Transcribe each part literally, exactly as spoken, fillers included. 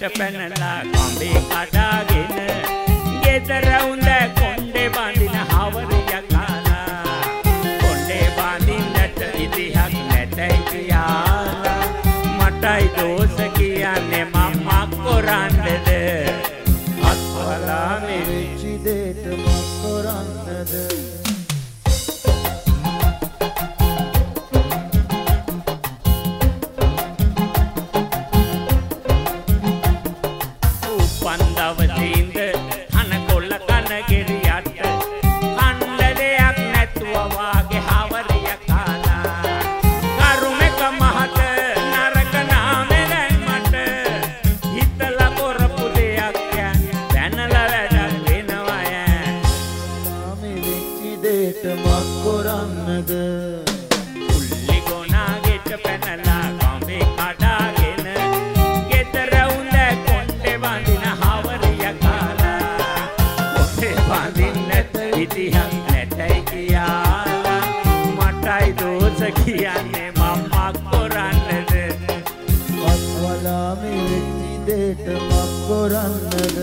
පැනලා කඹේ කඩාගෙන ගෙදර උඳ කොණ්ඩේ බඳින හවරිය කාලා කොණ්ඩේ බඳින්නට ඉතිහක් නැතයි කියාලා මටයි දෝෂ කියන්නේ මම කොරන්නද අත්වලානේ වෙච්ච දෙයට මම කොරන්නද පන්දවදීන්ද කන කොල්ල කන ගෙරියට කණ්ඩලයක් නැතුව වාගේ හවරිය කාලා කරුමෙක මහත නරක නාමෙ දැන් මට හිතලා කරපු දෙයක් පැනලා වැඩක් වෙනවා ඈ නාමෙ වෙච්ච දෙයට මක් කරන්නද උල්ලි ගොනාගෙට පැනලා කඹේ කඩාගෙන ගෙදර උඳ කොණ්ඩේ බඳින හවරිය කාලා කොණ්ඩේ බඳින්නට ඉතිහක් නැතයි කියාලා මටයි දෝෂ කියන්නේ මම කරන්නද අත්වලාමේ වෙච්ච දෙයට මක් කරන්නද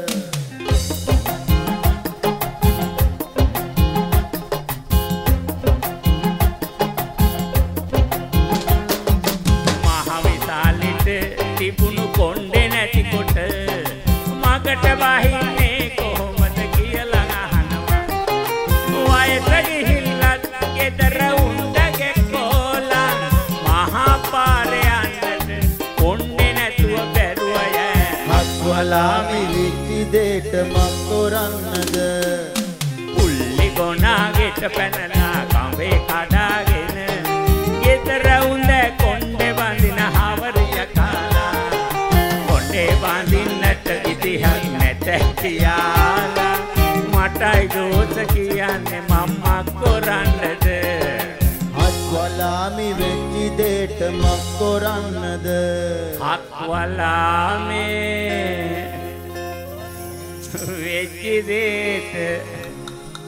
තිබුණු කොණ්ඩේ නැතිකොට මගට වහින්නේ කොහොමද කියලා අහනවා වයස ගිහිල්ලත් ගෙදර උන්දගේ කොලා මහා පාරේ යන්නට කොණ්ඩේ නැතුව බැරුවය හත්වලාමි විච්ච දෙයට මක් කරන්නද උල්ලි ගොනාගෙට පැනලා කඹේ කඩාගෙන ගෙදර උන්ද කොණ්ඩේ බඳින හවරිය කාලා බඳින්නට ඉතිහක් නැත කියාලා මටයි දෝෂ කියන්නේ මම කරන්නද හත්වලාමි වෙච්ච දෙයට මක් කරන්නද හත්වලාමේ වෙච්ච දෙයට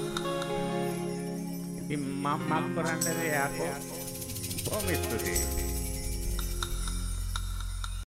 ඉතින් මම කරන්නද යකෝ කොහොමද